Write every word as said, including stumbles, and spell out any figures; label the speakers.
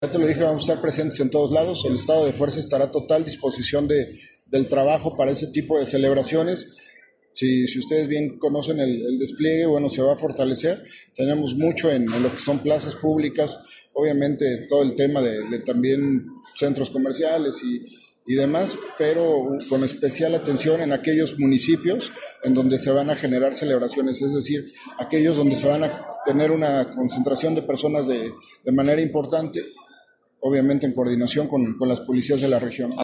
Speaker 1: Ya te lo dije, vamos a estar presentes en todos lados. El estado de fuerza estará a total disposición de, del trabajo para ese tipo de celebraciones. Si, si ustedes bien conocen el, el despliegue, bueno, se va a fortalecer. Tenemos mucho en, en lo que son plazas públicas, obviamente todo el tema de, de también centros comerciales y, y demás, pero con especial atención en aquellos municipios en donde se van a generar celebraciones, es decir, aquellos donde se van a tener una concentración de personas de, de manera importante, obviamente en coordinación con, con las policías de la región.